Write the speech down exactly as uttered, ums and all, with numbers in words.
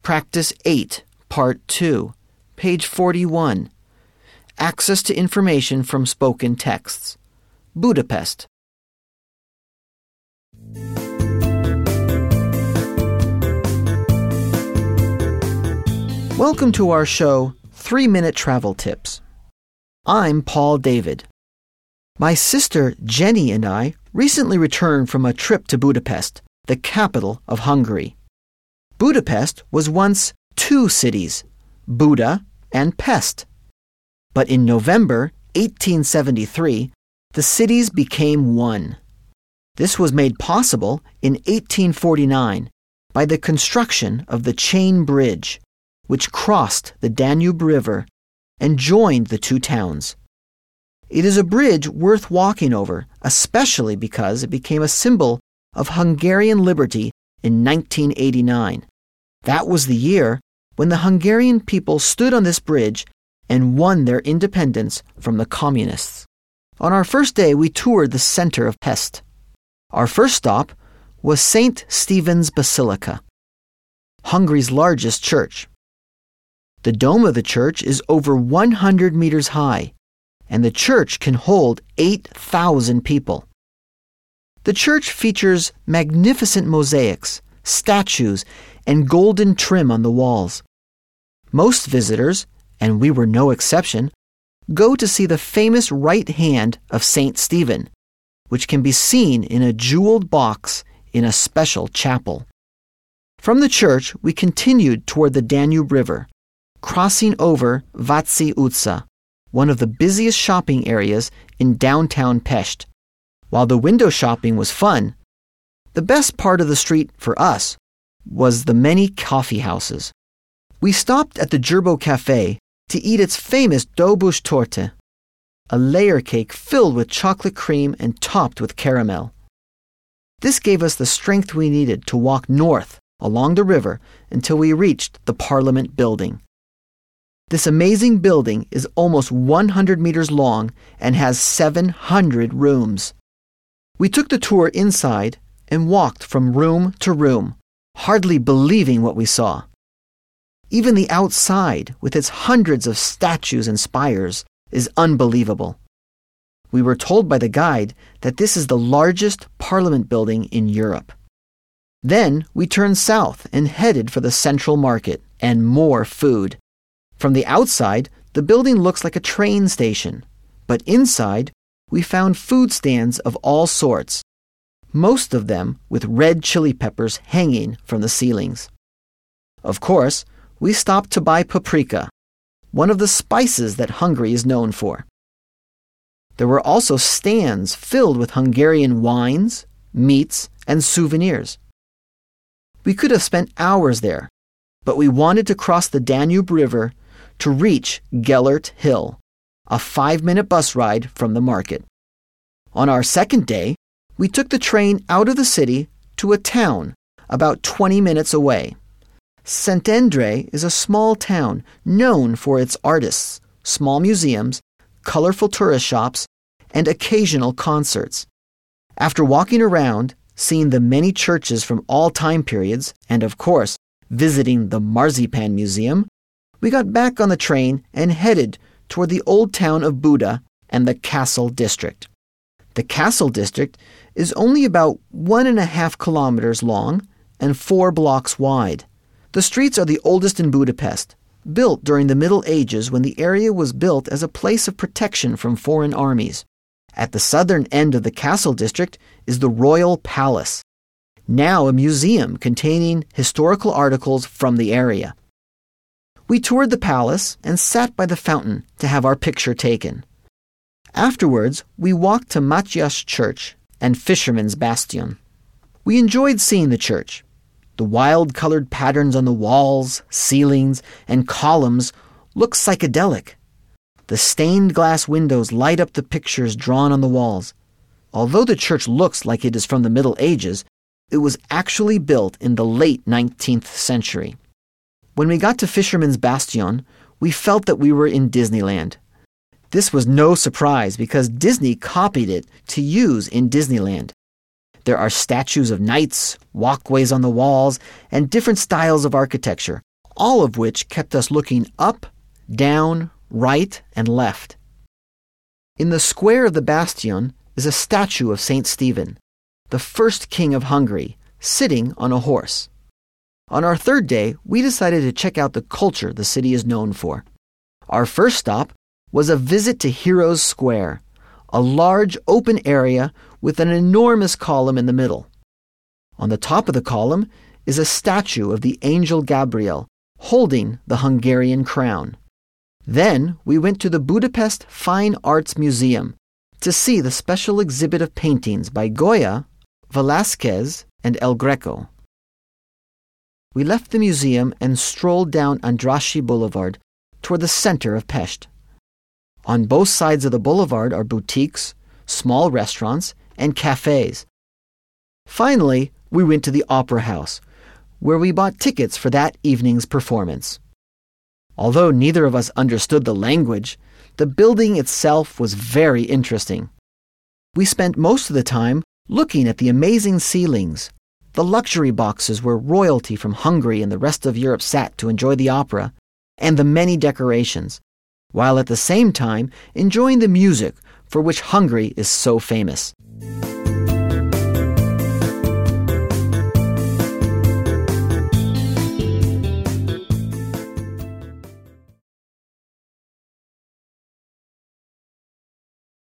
Practice eight, Part two, page forty-one. Access to information from spoken texts. Budapest. Welcome to our show, Three-Minute Travel Tips. I'm Paul David. My sister Jenny and I recently returned from a trip to Budapest, the capital of Hungary. Budapest was once two cities, Buda and Pest. But in November eighteen seventy-three, the cities became one. This was made possible in eighteen forty-nine by the construction of the Chain Bridge, which crossed the Danube River and joined the two towns. It is a bridge worth walking over, especially because it became a symbol of Hungarian liberty in nineteen eighty-nine. That was the year when the Hungarian people stood on this bridge and won their independence from the communists. On our first day, we toured the center of Pest. Our first stop was Saint Stephen's Basilica, Hungary's largest church. The dome of the church is over one hundred meters high, and the church can hold eight thousand people. The church features magnificent mosaics, statues, and golden trim on the walls. Most visitors, and we were no exception, go to see the famous right hand of Saint Stephen, which can be seen in a jeweled box in a special chapel. From the church, we continued toward the Danube River, crossing over Váci utca, one of the busiest shopping areas in downtown Pest. While the window shopping was fun, the best part of the street for us was the many coffee houses. We stopped at the Gerbo Cafe to eat its famous Dobos torte, a layer cake filled with chocolate cream and topped with caramel. This gave us the strength we needed to walk north along the river until we reached the Parliament building. This amazing building is almost one hundred meters long and has seven hundred rooms. We took the tour inside and walked from room to room, hardly believing what we saw. Even the outside, with its hundreds of statues and spires, is unbelievable. We were told by the guide that this is the largest Parliament building in Europe. Then we turned south and headed for the Central Market and more food. From the outside, the building looks like a train station, but inside, we found food stands of all sorts, most of them with red chili peppers hanging from the ceilings. Of course, we stopped to buy paprika, one of the spices that Hungary is known for. There were also stands filled with Hungarian wines, meats, and souvenirs. We could have spent hours there, but we wanted to cross the Danube River to reach Gellert Hill, a five-minute bus ride from the market. On our second day, we took the train out of the city to a town about twenty minutes away. Szentendre is a small town known for its artists, small museums, colorful tourist shops, and occasional concerts. After walking around, seeing the many churches from all time periods, and of course, visiting the Marzipan Museum, we got back on the train and headed toward the old town of Buda and the Castle District. The Castle District is only about one and a half kilometers long and four blocks wide. The streets are the oldest in Budapest, built during the Middle Ages when the area was built as a place of protection from foreign armies. At the southern end of the Castle District is the Royal Palace, now a museum containing historical articles from the area. We toured the palace and sat by the fountain to have our picture taken. Afterwards, we walked to Matthias Church and Fisherman's Bastion. We enjoyed seeing the church. The wild-colored patterns on the walls, ceilings, and columns look psychedelic. The stained glass windows light up the pictures drawn on the walls. Although the church looks like it is from the Middle Ages, it was actually built in the late nineteenth century. When we got to Fisherman's Bastion, we felt that we were in Disneyland. This was no surprise because Disney copied it to use in Disneyland. There are statues of knights, walkways on the walls, and different styles of architecture, all of which kept us looking up, down, right, and left. In the square of the bastion is a statue of Saint Stephen, the first king of Hungary, sitting on a horse. On our third day, we decided to check out the culture the city is known for. Our first stop was a visit to Heroes Square, a large open area with an enormous column in the middle. On the top of the column is a statue of the angel Gabriel holding the Hungarian crown. Then we went to the Budapest Fine Arts Museum to see the special exhibit of paintings by Goya, Velázquez, and El Greco. We left the museum and strolled down Andrássy Boulevard toward the center of Pest. On both sides of the boulevard are boutiques, small restaurants, and cafes. Finally, we went to the Opera House, where we bought tickets for that evening's performance. Although neither of us understood the language, the building itself was very interesting. We spent most of the time looking at the amazing ceilings, the luxury boxes where royalty from Hungary and the rest of Europe sat to enjoy the opera, and the many decorations, while at the same time enjoying the music for which Hungary is so famous.